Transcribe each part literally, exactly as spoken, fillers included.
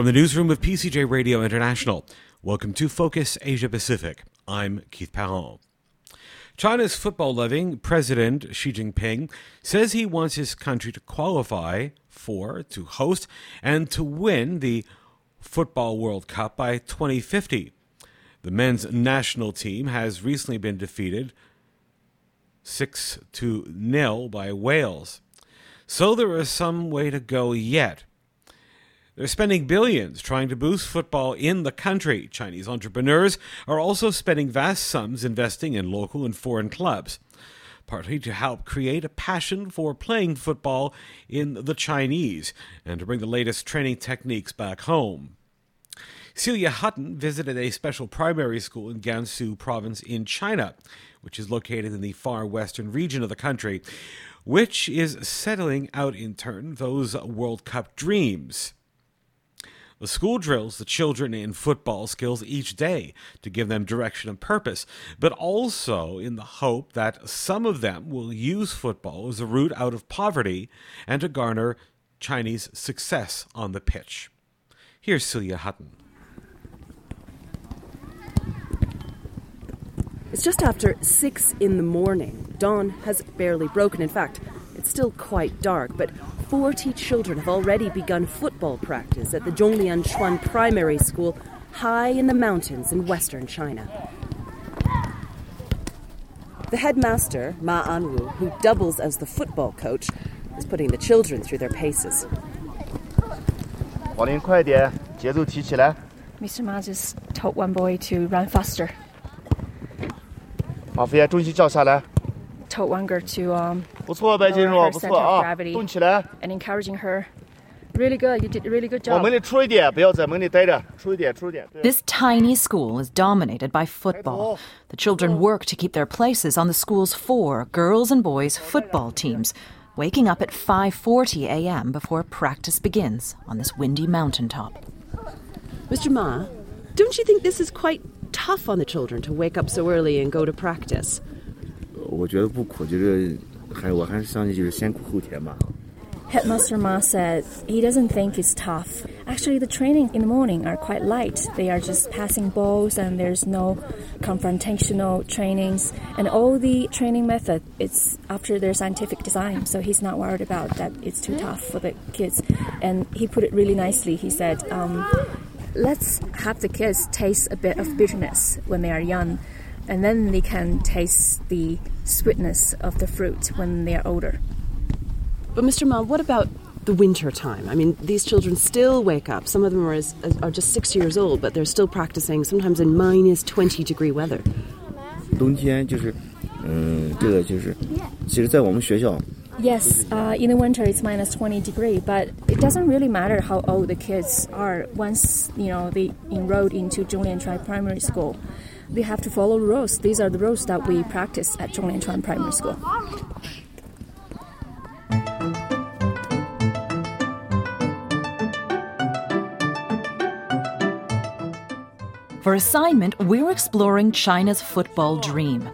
From the newsroom of P C J Radio International, welcome to Focus Asia Pacific. I'm Keith Parent. China's football-loving President Xi Jinping says he wants his country to qualify for, to host, and to win the Football World Cup by twenty fifty. The men's national team has recently been defeated six to nil by Wales. So there is some way to go yet. They're spending billions trying to boost football in the country. Chinese entrepreneurs are also spending vast sums investing in local and foreign clubs, partly to help create a passion for playing football in the Chinese and to bring the latest training techniques back home. Celia Hutton visited a special primary school in Gansu province in China, which is located in the far western region of the country, which is settling out in turn those World Cup dreams. The school drills the children in football skills each day to give them direction and purpose, but also in the hope that some of them will use football as a route out of poverty and to garner Chinese success on the pitch. Here's Celia Hutton. It's just after six in the morning. Dawn has barely broken. In fact, it's still quite dark, but forty children have already begun football practice at the Zhonglian Chuan Primary School high in the mountains in western China. The headmaster, Ma Anwu, who doubles as the football coach, is putting the children through their paces. Mister Ma just told one boy to run faster. Told one girl to um, lower her center of gravity and encouraging her. Really good, you did a really good job. This tiny school is dominated by football. The children work to keep their places on the school's four girls and boys football teams, waking up at five forty a.m. before practice begins on this windy mountaintop. Mister Ma, don't you think this is quite tough on the children to wake up so early and go to practice? Headmaster Ma said he doesn't think it's tough. Actually, the training in the morning are quite light. They are just passing balls and there's no confrontational trainings. And all the training method, it's after their scientific design. So he's not worried about that it's too tough for the kids. And he put it really nicely. He said, um, let's have the kids taste a bit of bitterness when they are young. And then they can taste the sweetness of the fruit when they are older. But Mister Ma, what about the winter time? I mean, these children still wake up. Some of them are, as, are just six years old, but they're still practicing, sometimes in minus twenty degree weather. Yes, uh, in the winter it's minus twenty degree, but it doesn't really matter how old the kids are. Once, you know, they enrolled into Zhonglian Chuan Primary School, they have to follow the rules. These are the rules that we practice at Zhonglian Chuan Primary School. For assignment, we're exploring China's football dream.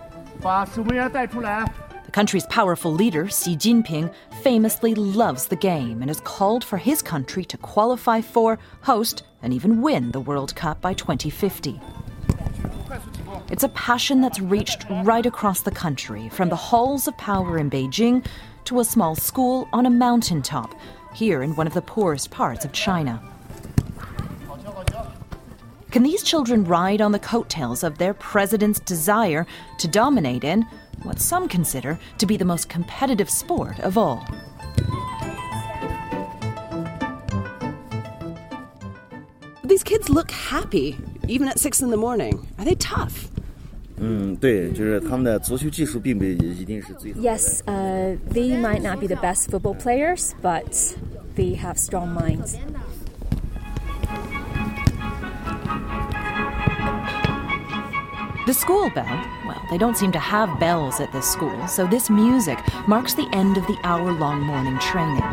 The country's powerful leader, Xi Jinping, famously loves the game and has called for his country to qualify for, host, and even win the World Cup by twenty fifty. It's a passion that's reached right across the country, from the halls of power in Beijing to a small school on a mountaintop, here in one of the poorest parts of China. Can these children ride on the coattails of their president's desire to dominate in what some consider to be the most competitive sport of all? These kids look happy, even at six in the morning. Are they tough? Yes, uh, they might not be the best football players, but they have strong minds. The school bell, well, they don't seem to have bells at this school, so this music marks the end of the hour-long morning training.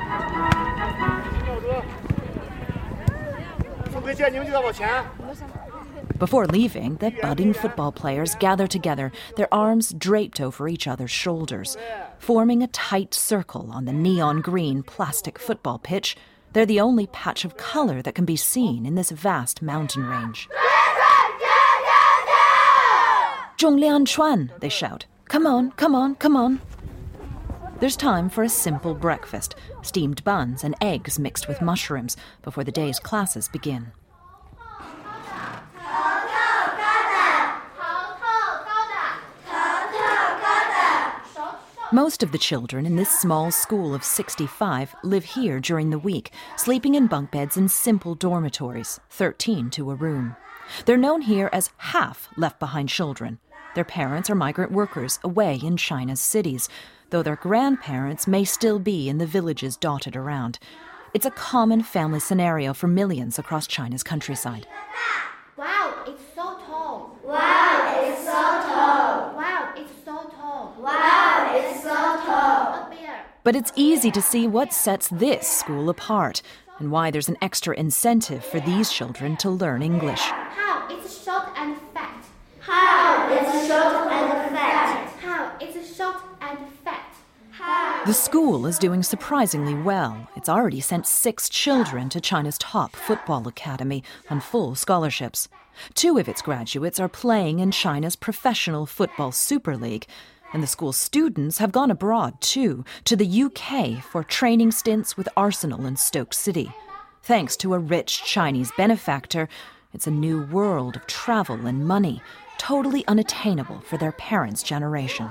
Before leaving, the budding football players gather together, their arms draped over each other's shoulders, forming a tight circle on the neon green plastic football pitch They're the only patch of color that can be seen in this vast mountain range. Zhonglian Chuan, they shout. Come on, come on, come on. There's time for a simple breakfast, steamed buns and eggs mixed with mushrooms before the day's classes begin. Most of the children in this small school of sixty-five live here during the week, sleeping in bunk beds in simple dormitories, thirteen to a room. They're known here as half left-behind children. Their parents are migrant workers away in China's cities, though their grandparents may still be in the villages dotted around. It's a common family scenario for millions across China's countryside. Wow, it's so tall. Wow, it's so tall. Wow, it's so tall. Wow, it's so tall. A bear. But it's easy to see what sets this school apart and why there's an extra incentive for these children to learn English. How it's short and fat. How it's short and fat. How it's short and fat. The school is doing surprisingly well. It's already sent six children to China's top football academy on full scholarships. Two of its graduates are playing in China's professional football Super League. And the school's students have gone abroad, too, to the U K for training stints with Arsenal and Stoke City. Thanks to a rich Chinese benefactor, it's a new world of travel and money, totally unattainable for their parents' generation.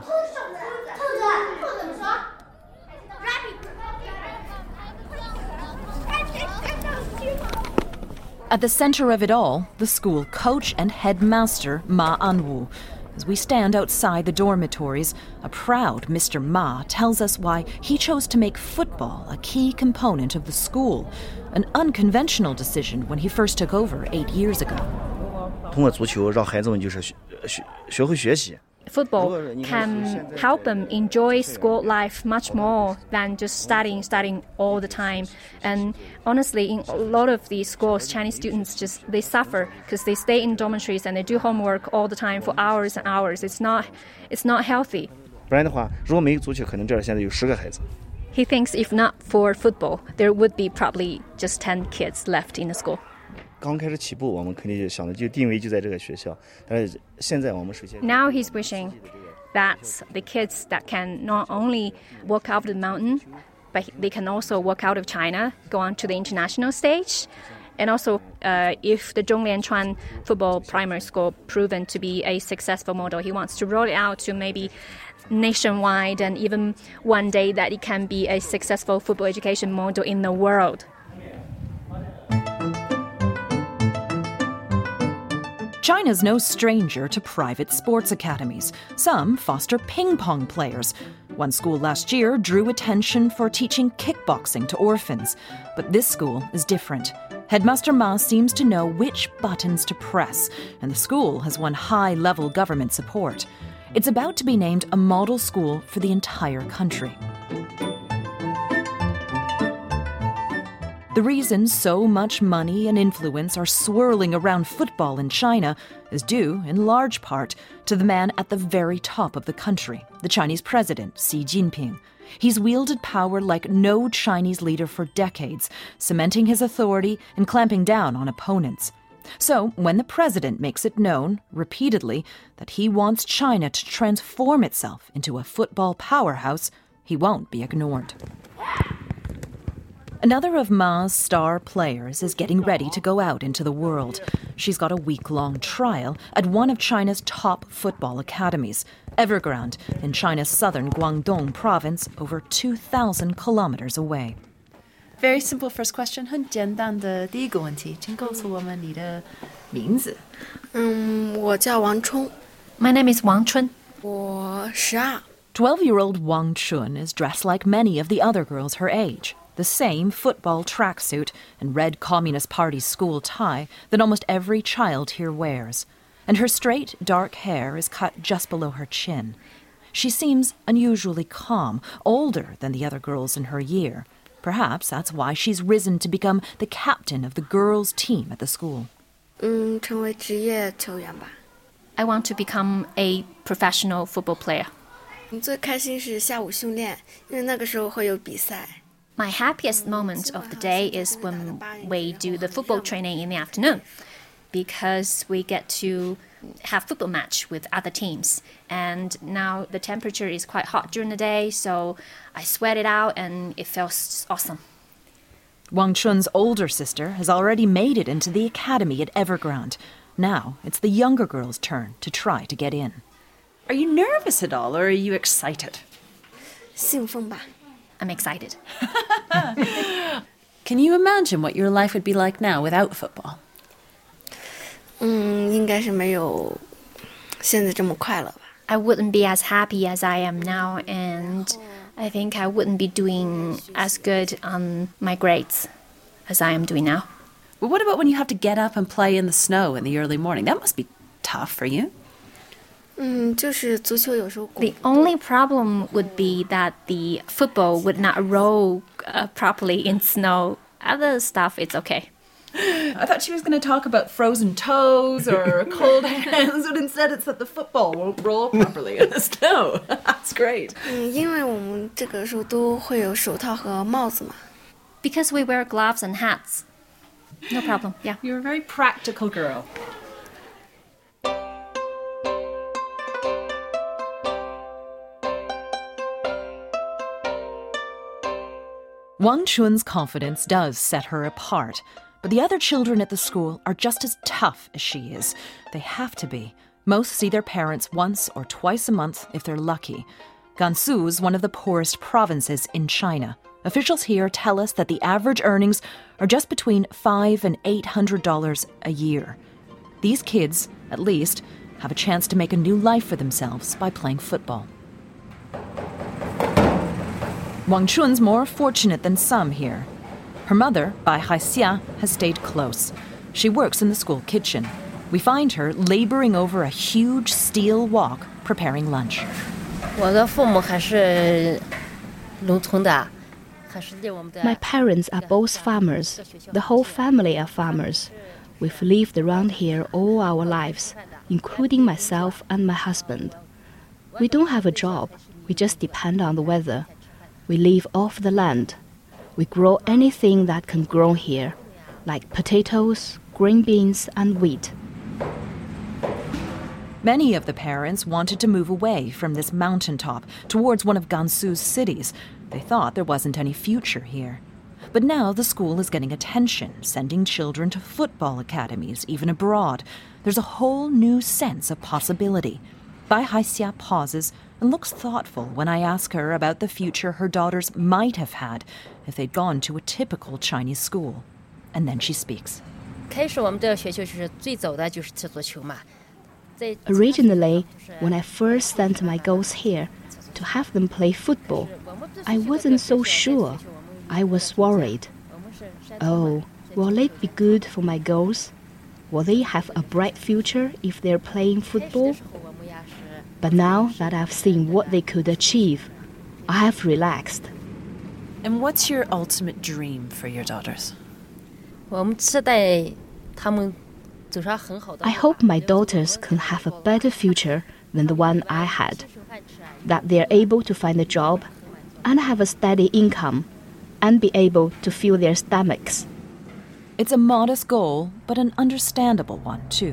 At the center of it all, the school coach and headmaster Ma Anwu. As we stand outside the dormitories, a proud Mister Ma tells us why he chose to make football a key component of the school, an unconventional decision when he first took over eight years ago. 通过足球让孩子们就是学学学会学习。 Football can help them enjoy school life much more than just studying, studying all the time. And honestly, in a lot of these schools, Chinese students just, they suffer because they stay in dormitories and they do homework all the time for hours and hours. It's not, it's not healthy. 不然的话，如果没有足球，可能这儿现在有十个孩子。 He thinks if not for football, there would be probably just ten kids left in the school. 刚开始起步，我们肯定就想的就定位就在这个学校，但是现在我们首先 Now he's wishing that the kids that can not only walk out of the mountain, but they can also walk out of China, go on to the international stage. And also, uh, if the Zhonglian Chuan Football Primary School proven to be a successful model, he wants to roll it out to maybe nationwide and even one day that it can be a successful football education model in the world. China's no stranger to private sports academies. Some foster ping pong players. One school last year drew attention for teaching kickboxing to orphans. But this school is different. Headmaster Ma seems to know which buttons to press, and the school has won high-level government support. It's about to be named a model school for the entire country. The reason so much money and influence are swirling around football in China is due, in large part, to the man at the very top of the country, the Chinese president, Xi Jinping. He's wielded power like no Chinese leader for decades, cementing his authority and clamping down on opponents. So, when the president makes it known, repeatedly, that he wants China to transform itself into a football powerhouse, he won't be ignored. Another of Ma's star players is getting ready to go out into the world. She's got a week-long trial at one of China's top football academies, Evergrande, in China's southern Guangdong province, over two thousand kilometers away. Very simple first question, 很简单的第一个问题，请告诉我们你的名字。 嗯，我叫王冲。 My name is Wang Chun. 我十二。 Twelve-year-old Wang Chun is dressed like many of the other girls her age. The same football tracksuit and red Communist Party school tie that almost every child here wears. And her straight, dark hair is cut just below her chin. She seems unusually calm, older than the other girls in her year. Perhaps that's why she's risen to become the captain of the girls' team at the school. 嗯，成为职业球员吧。 I want to become a professional football player. 最开心是下午训练，因为那个时候会有比赛。 My happiest moment of the day is when we do the football training in the afternoon, because we get to have football match with other teams. And now the temperature is quite hot during the day, so I sweat it out and it feels awesome. Wang Chun's older sister has already made it into the academy at Evergrande. Now it's the younger girl's turn to try to get in. Are you nervous at all, or are you excited? 兴奋吧。 I'm excited. Can you imagine what your life would be like now without football? 嗯，应该是没有现在这么快乐吧。 I wouldn't be as happy as I am now, and I think I wouldn't be doing as good on my grades as I am doing now. But what about when you have to get up and play in the snow in the early morning? That must be tough for you. 嗯，就是足球有时候。 The only problem would be that the football would not roll uh, properly in snow. Other stuff, it's okay. I thought she was going to talk about frozen toes or cold hands, but instead it's that the football won't roll properly in the snow. That's great. 嗯，因为我们这个时候都会有手套和帽子嘛。 Because we wear gloves and hats. No problem, yeah. You're a very practical girl. Wang Chun's confidence does set her apart. But the other children at the school are just as tough as she is. They have to be. Most see their parents once or twice a month if they're lucky. Gansu is one of the poorest provinces in China. Officials here tell us that the average earnings are just between five and eight hundred dollars a year. These kids, at least, have a chance to make a new life for themselves by playing football. Wang Chun's more fortunate than some here. Her mother, Bai Haixia, has stayed close. She works in the school kitchen. We find her laboring over a huge steel wok, preparing lunch. My parents are both farmers. The whole family are farmers. We've lived around here all our lives, including myself and my husband. We don't have a job. We just depend on the weather. We live off the land. We grow anything that can grow here, like potatoes, green beans, and wheat. Many of the parents wanted to move away from this mountaintop towards one of Gansu's cities. They thought there wasn't any future here. But now the school is getting attention, sending children to football academies, even abroad. There's a whole new sense of possibility. Bai Haixia pauses and looks thoughtful when I ask her about the future her daughters might have had if they'd gone to a typical Chinese school. And then she speaks. Originally, when I first sent my girls here to have them play football, I wasn't so sure. I was worried. Oh, will it be good for my girls? Will they have a bright future if they're playing football? But now that I've seen what they could achieve, I have relaxed. And what's your ultimate dream for your daughters? I hope my daughters can have a better future than the one I had. That they're able to find a job and have a steady income and be able to fill their stomachs. It's a modest goal, but an understandable one, too.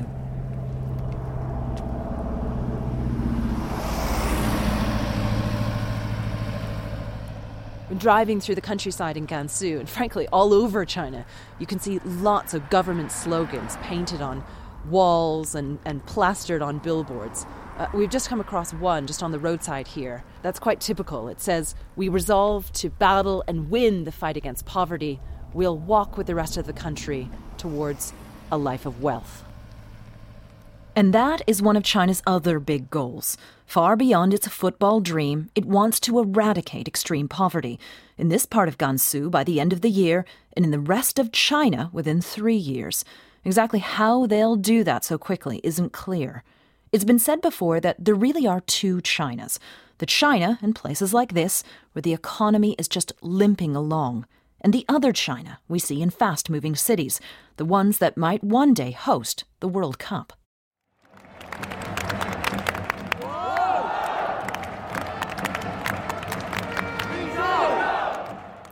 When driving through the countryside in Gansu, and frankly all over China, you can see lots of government slogans painted on walls and, and plastered on billboards. Uh, we've just come across one just on the roadside here. That's quite typical. It says, "We resolve to battle and win the fight against poverty. We'll walk with the rest of the country towards a life of wealth." And that is one of China's other big goals. Far beyond its football dream, it wants to eradicate extreme poverty. In this part of Gansu by the end of the year, and in the rest of China within three years. Exactly how they'll do that so quickly isn't clear. It's been said before that there really are two Chinas. The China in places like this, where the economy is just limping along, and the other China we see in fast-moving cities, the ones that might one day host the World Cup.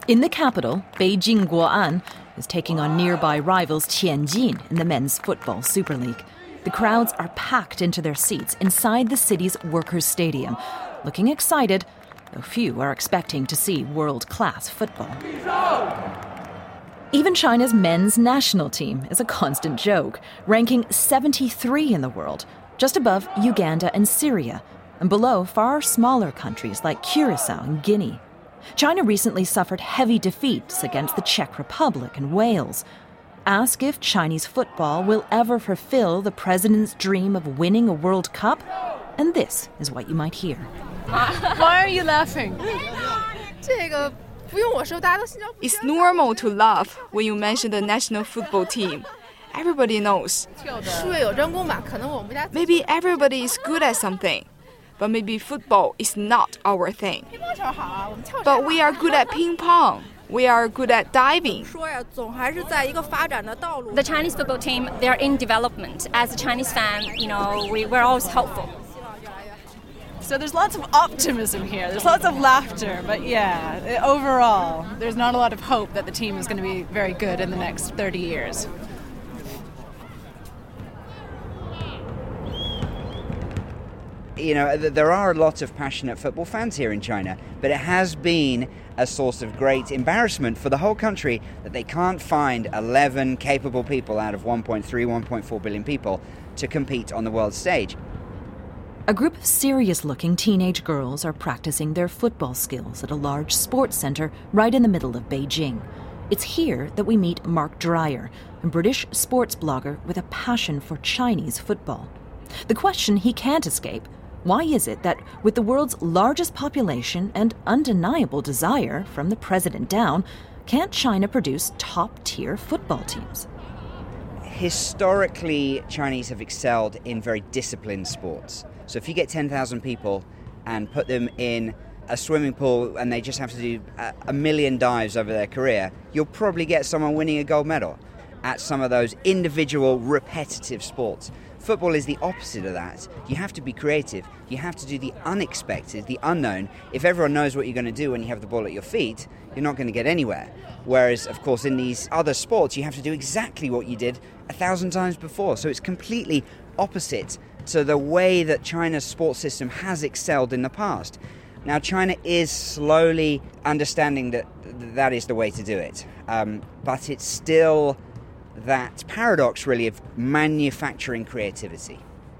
In the capital, Beijing Guoan is taking on nearby rivals Tianjin in the Men's Football Super League. The crowds are packed into their seats inside the city's Workers' Stadium, looking excited, though few are expecting to see world-class football. Even China's men's national team is a constant joke, ranking seventy-three in the world, just above Uganda and Syria, and below far smaller countries like Curacao and Guinea. China recently suffered heavy defeats against the Czech Republic and Wales. Ask if Chinese football will ever fulfill the president's dream of winning a World Cup, and this is what you might hear. Why are you laughing? It's normal to laugh when you mention the national football team. Everybody knows. Maybe everybody is good at something, but maybe football is not our thing. But we are good at ping pong. We are good at diving. The Chinese football team, they're in development. As a Chinese fan, you know, we, we're always hopeful. So there's lots of optimism here. There's lots of laughter. But yeah, overall, there's not a lot of hope that the team is going to be very good in the next thirty years. You know, there are a lot of passionate football fans here in China, but it has been a source of great embarrassment for the whole country that they can't find eleven capable people out of one point three, one point four billion people to compete on the world stage. A group of serious-looking teenage girls are practicing their football skills at a large sports center right in the middle of Beijing. It's here that we meet Mark Dreyer, a British sports blogger with a passion for Chinese football. The question he can't escape: why is it that with the world's largest population and undeniable desire from the president down, can't China produce top-tier football teams? Historically, Chinese have excelled in very disciplined sports. So if you get ten thousand people and put them in a swimming pool and they just have to do a million dives over their career, you'll probably get someone winning a gold medal at some of those individual repetitive sports. Football is the opposite of that. You have to be creative. You have to do the unexpected, the unknown. If everyone knows what you're going to do when you have the ball at your feet, you're not going to get anywhere. Whereas, of course, in these other sports, you have to do exactly what you did a thousand times before. So it's completely opposite to the way that China's sports system has excelled in the past. Now, China is slowly understanding that that is the way to do it. Um, but it's still that paradox, really, of manufacturing creativity.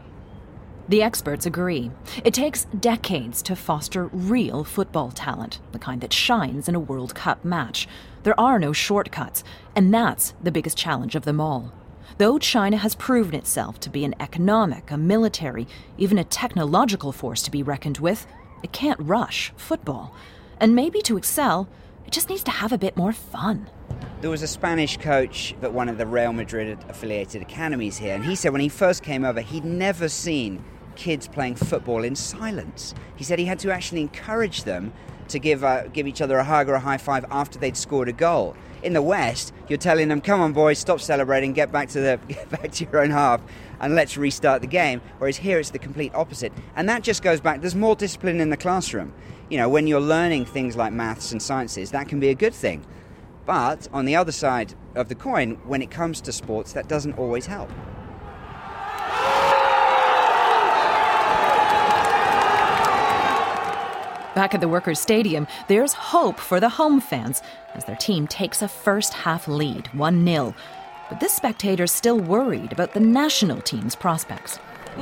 The experts agree. It takes decades to foster real football talent, the kind that shines in a World Cup match. There are no shortcuts, and that's the biggest challenge of them all. Though China has proven itself to be an economic, a military, even a technological force to be reckoned with, it can't rush football. And maybe to excel, it just needs to have a bit more fun. There was a Spanish coach at one of the Real Madrid-affiliated academies here, and he said when he first came over, he'd never seen kids playing football in silence. He said he had to actually encourage them to give uh, give each other a hug or a high five after they'd scored a goal. In the West, you're telling them, come on boys, stop celebrating, get back to the get back to your own half and let's restart the game. Whereas here it's the complete opposite. And that just goes back, there's more discipline in the classroom. You know, when you're learning things like maths and sciences, that can be a good thing. But on the other side of the coin, when it comes to sports, that doesn't always help. Back at the Workers' Stadium, there's hope for the home fans as their team takes a first-half lead, one nil. But this spectator's still worried about the national team's prospects.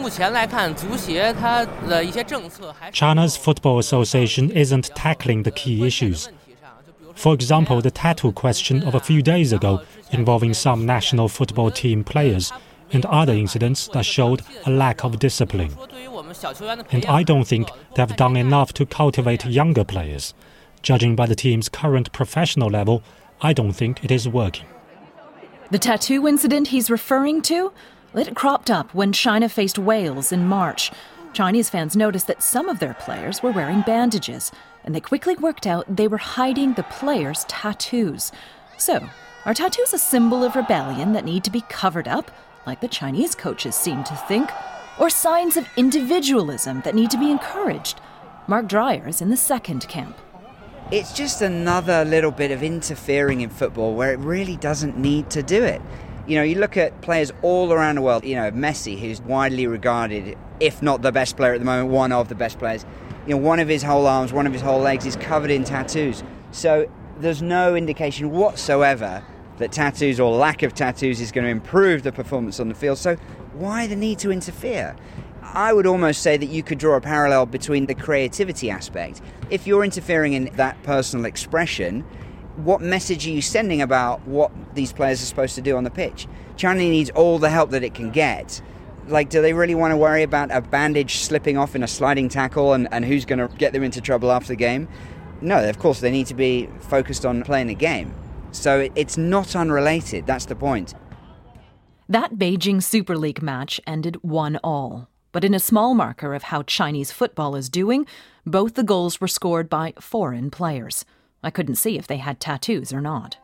China's Football Association isn't tackling the key issues. For example, the tattoo question of a few days ago involving some national football team players and other incidents that showed a lack of discipline. And I don't think they've done enough to cultivate younger players. Judging by the team's current professional level, I don't think it is working. The tattoo incident he's referring to? It cropped up when China faced Wales in March. Chinese fans noticed that some of their players were wearing bandages, and they quickly worked out they were hiding the players' tattoos. So, are tattoos a symbol of rebellion that need to be covered up, like the Chinese coaches seem to think? Or signs of individualism that need to be encouraged? Mark Dreyer is in the second camp. It's just another little bit of interfering in football where it really doesn't need to do it. You know, you look at players all around the world, you know, Messi, who's widely regarded, if not the best player at the moment, one of the best players. You know, one of his whole arms, one of his whole legs is covered in tattoos. So there's no indication whatsoever that tattoos or lack of tattoos is going to improve the performance on the field. So why the need to interfere? I would almost say that you could draw a parallel between the creativity aspect. If you're interfering in that personal expression, what message are you sending about what these players are supposed to do on the pitch? China needs all the help that it can get. Like, do they really want to worry about a bandage slipping off in a sliding tackle and, and who's going to get them into trouble after the game? No, of course, they need to be focused on playing the game. So it, it's not unrelated, that's the point. That Beijing Super League match ended one all. But in a small marker of how Chinese football is doing, both the goals were scored by foreign players. I couldn't see if they had tattoos or not.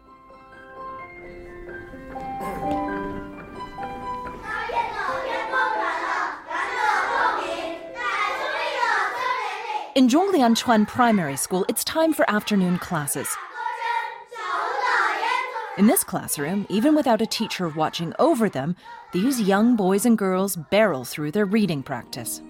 In Zhonglianchuan Primary School, it's time for afternoon classes. In this classroom, even without a teacher watching over them, these young boys and girls barrel through their reading practice.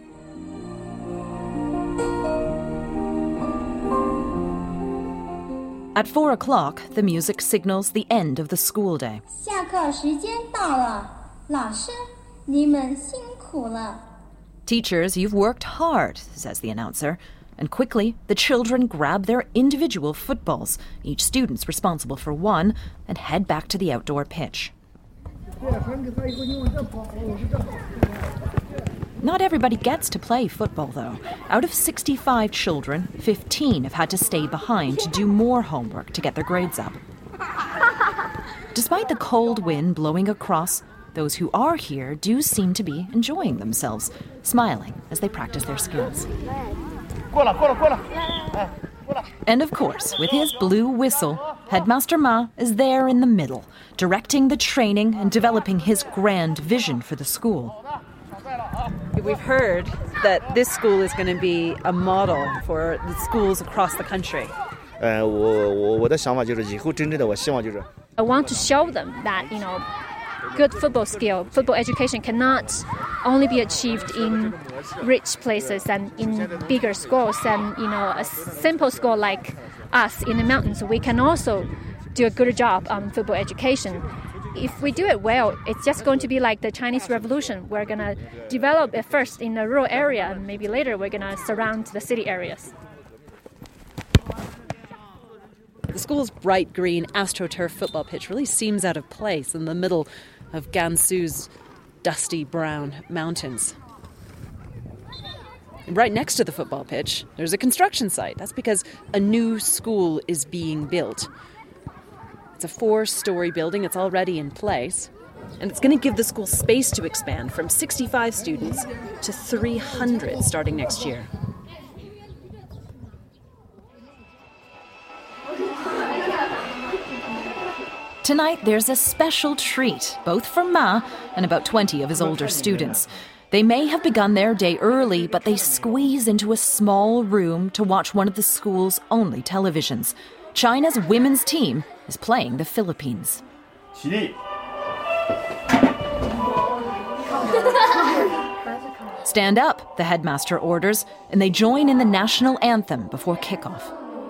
At four o'clock, the music signals the end of the school day. 下课时间到了，老师，你们辛苦了。 Teachers, you've worked hard, says the announcer. And quickly, the children grab their individual footballs, each student's responsible for one, and head back to the outdoor pitch. Not everybody gets to play football, though. Out of sixty-five children, fifteen have had to stay behind to do more homework to get their grades up. Despite the cold wind blowing across, those who are here do seem to be enjoying themselves, smiling as they practice their skills. And of course, with his blue whistle, Headmaster Ma is there in the middle, directing the training and developing his grand vision for the school. We've heard that this school is going to be a model for the schools across the country. I want to show them that, you know, good football skill, football education cannot only be achieved in rich places and in bigger schools. And, you know, a simple school like us in the mountains, we can also do a good job on football education. If we do it well, it's just going to be like the Chinese Revolution. We're going to develop it first in the rural area, and maybe later we're going to surround the city areas. The school's bright green AstroTurf football pitch really seems out of place in the middle of Gansu's dusty brown mountains. And right next to the football pitch, there's a construction site. That's because a new school is being built. It's a four-story building. It's already in place. And it's going to give the school space to expand from sixty-five students to three hundred starting next year. Tonight, there's a special treat, both for Ma and about twenty of his older students. They may have begun their day early, but they squeeze into a small room to watch one of the school's only televisions. China's women's team is playing the Philippines. Stand up, the headmaster orders, and they join in the national anthem before kickoff.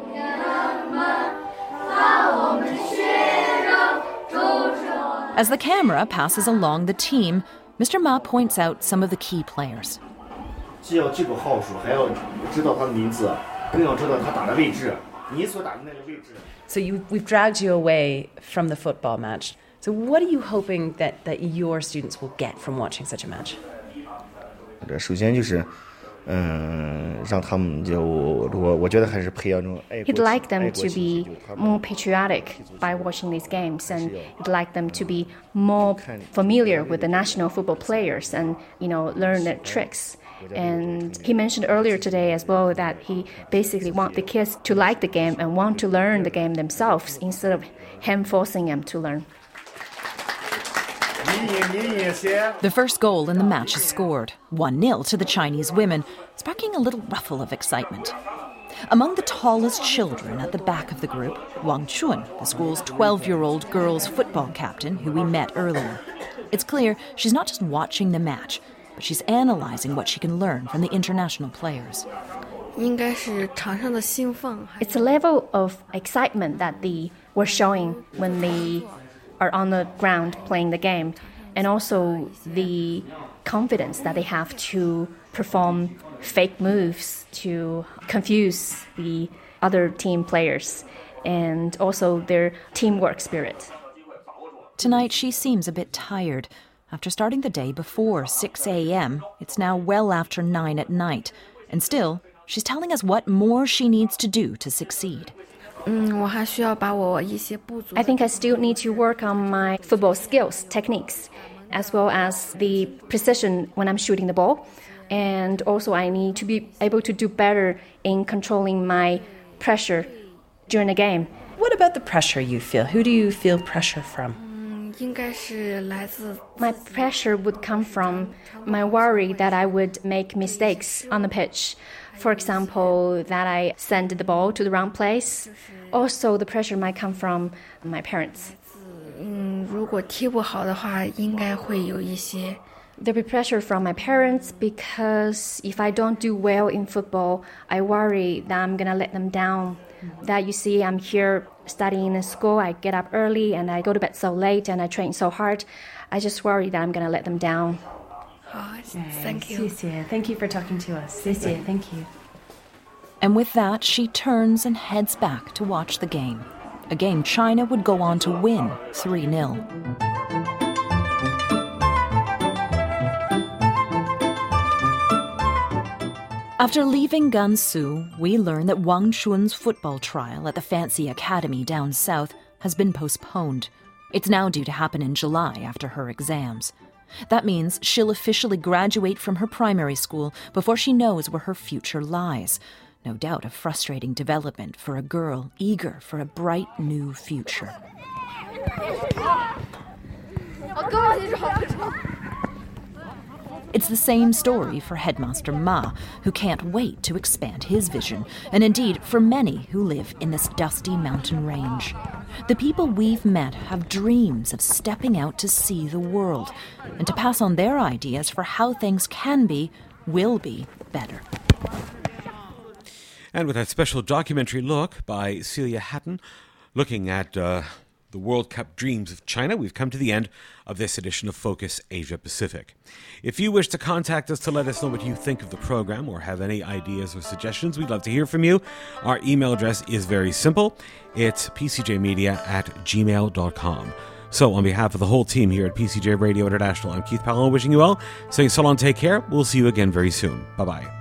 As the camera passes along the team, Mister Ma points out some of the key players. So you, we've dragged you away from the football match. So what are you hoping that, that your students will get from watching such a match? 首先就是 He'd like them to be more patriotic by watching these games, and he'd like them to be more familiar with the national football players and, you know, learn their tricks. And he mentioned earlier today as well that he basically wants the kids to like the game and want to learn the game themselves instead of him forcing them to learn. The first goal in the match is scored, one nil to the Chinese women, sparking a little ruffle of excitement. Among the tallest children at the back of the group, Wang Chun, the school's twelve-year-old girls' football captain who we met earlier. It's clear she's not just watching the match, but she's analyzing what she can learn from the international players. It's a level of excitement that they were showing when they are on the ground playing the game, and also the confidence that they have to perform fake moves to confuse the other team players, and also their teamwork spirit. Tonight she seems a bit tired. After starting the day before six a.m., it's now well after nine at night, and still, she's telling us what more she needs to do to succeed. I think I still need to work on my football skills, techniques, as well as the precision when I'm shooting the ball. And also I need to be able to do better in controlling my pressure during the game. What about the pressure you feel? Who do you feel pressure from? My pressure would come from my worry that I would make mistakes on the pitch. For example, that I send the ball to the wrong place. Also, the pressure might come from my parents. There'll be pressure from my parents because if I don't do well in football, I worry that I'm going to let them down. That you see, I'm here studying in school, I get up early and I go to bed so late and I train so hard. I just worry that I'm going to let them down. Thank you. Thank you for talking to us. Thank you. And with that, she turns and heads back to watch the game. A game China would go on to win three nil. After leaving Gansu, we learn that Wang Chun's football trial at the fancy academy down south has been postponed. It's now due to happen in July after her exams. That means she'll officially graduate from her primary school before she knows where her future lies. No doubt a frustrating development for a girl eager for a bright new future. It's the same story for Headmaster Ma, who can't wait to expand his vision, and indeed for many who live in this dusty mountain range. The people we've met have dreams of stepping out to see the world and to pass on their ideas for how things can be, will be, better. And with that special documentary look by Celia Hatton, looking at uh, the World Cup dreams of China, we've come to the end of this edition of Focus Asia Pacific. If you wish to contact us to let us know what you think of the program or have any ideas or suggestions, we'd love to hear from you. Our email address is very simple. It's p c j media at gmail dot com. So on behalf of the whole team here at P C J Radio International, I'm Keith Powell, wishing you well, saying so long, take care. We'll see you again very soon. Bye-bye.